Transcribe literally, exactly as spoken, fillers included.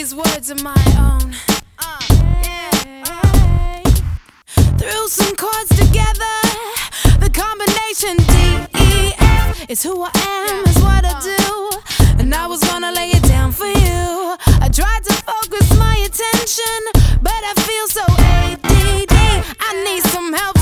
these words of my own. Uh, yeah. Threw some chords together. The combination D E F is who I am, is what I do. And I was gonna lay it down for you. I tried to focus my attention, but I feel so A D D. I need some help